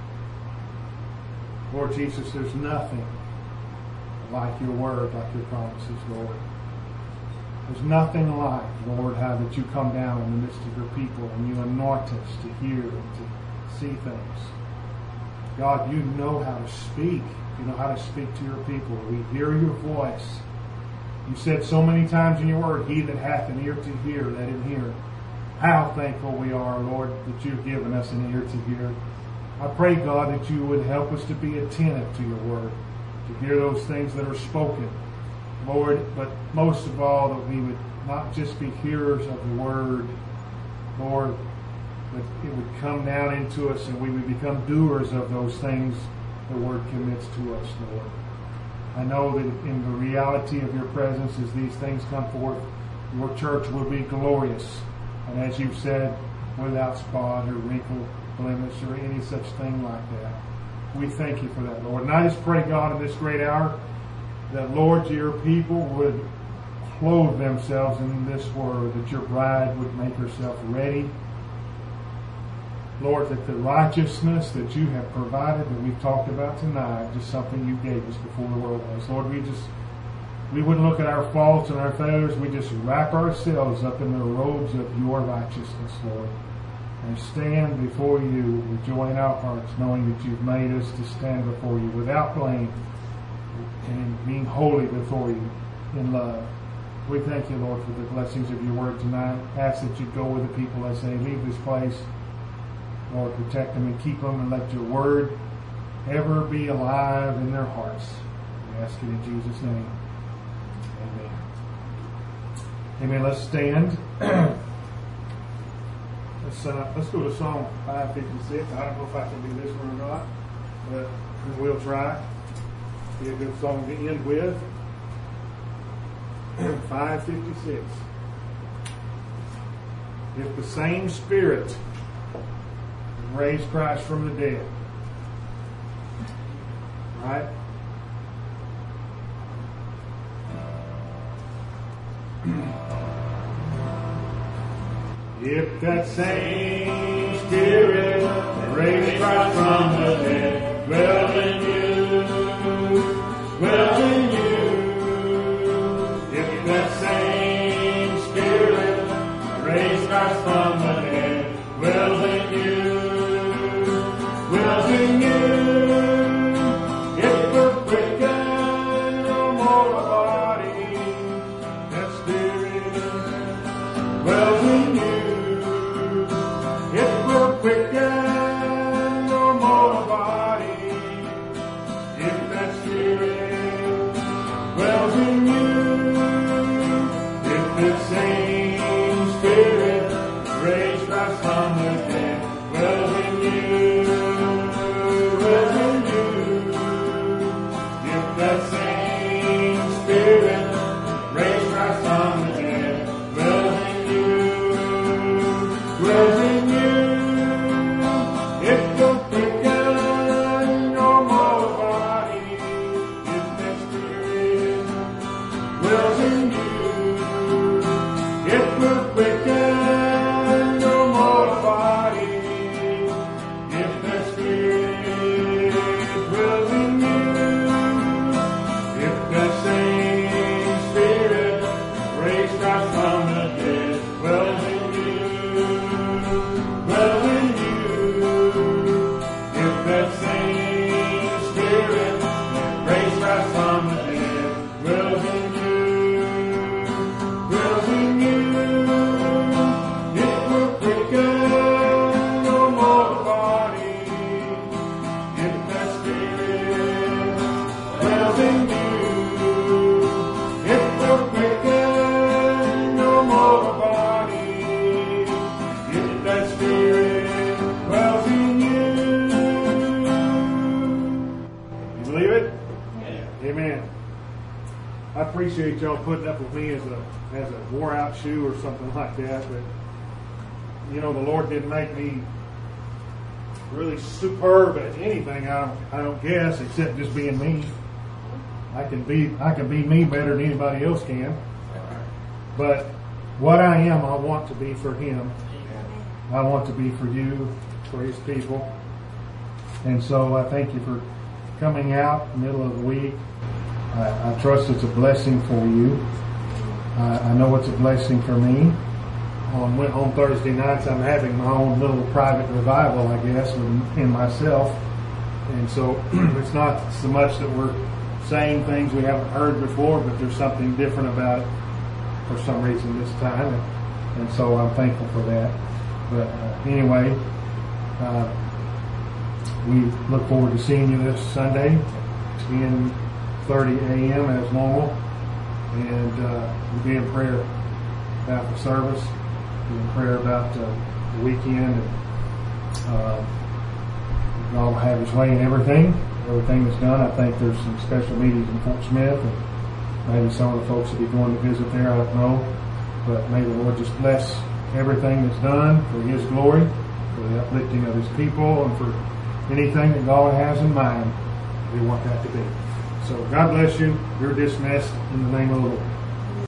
Lord Jesus, there's nothing like your word, like your promises, Lord. There's nothing like, Lord, how that you come down in the midst of your people and you anoint us to hear and to see things. God, you know how to speak. You know how to speak to your people. We hear your voice. You said so many times in your word, he that hath an ear to hear, let him hear. How thankful we are, Lord, that you've given us an ear to hear. I pray, God, that you would help us to be attentive to your word, to hear those things that are spoken, Lord, but most of all, that we would not just be hearers of the word, Lord, but it would come down into us and we would become doers of those things the word commits to us, Lord. I know that in the reality of your presence, as these things come forth, your church will be glorious. And as you've said, without spot or wrinkle, blemish, or any such thing like that. We thank you for that, Lord. And I just pray, God, in this great hour, that, Lord, your people would clothe themselves in this word, that your bride would make herself ready. Lord, that the righteousness that you have provided, that we've talked about tonight, just something you gave us before the world was. Lord, we wouldn't look at our faults and our failures. We just wrap ourselves up in the robes of your righteousness, Lord, and stand before you with joy in our hearts, knowing that you've made us to stand before you without blame and in being holy before you in love. We thank you, Lord, for the blessings of your word tonight. Ask that you go with the people as they leave this place. Lord, protect them and keep them, and let your word ever be alive in their hearts. We ask it in Jesus' name. Amen. Amen. Let's stand. Let's go to Psalm 556. I don't know if I can do this one or not, but we'll try. Be a good song to end with. 556. If the same Spirit raised Christ from the dead, right? If that same Spirit that raised Christ from the dead dwells in you, dwells in you. If that same Spirit that raised Christ from the dead dwells in you, dwells in you. If the quicken no mortal body, that Spirit dwells in you. Quicken no mortal body, appreciate y'all putting up with me as a wore out shoe or something like that. But you know, the Lord didn't make me really superb at anything. I don't guess, except just being me. I can be me better than anybody else can. But what I am, I want to be for Him. I want to be for you, for His people. And so I thank you for coming out in the middle of the week. I trust it's a blessing for you. I know it's a blessing for me. On Thursday nights, I'm having my own little private revival, I guess, in myself. And so it's not so much that we're saying things we haven't heard before, but there's something different about it for some reason this time. And so I'm thankful for that. But anyway, we look forward to seeing you this Sunday, 10:30 a.m. as normal. And we'll be in prayer about the service, be in prayer about the weekend, and God will have His way in everything that's done. I think there's some special meetings in Fort Smith, and maybe some of the folks will be going to visit there, I don't know. But may the Lord just bless everything that's done for His glory, for the uplifting of His people, and for anything that God has in mind. We want that to be. So God bless you. You're dismissed in the name of the Lord.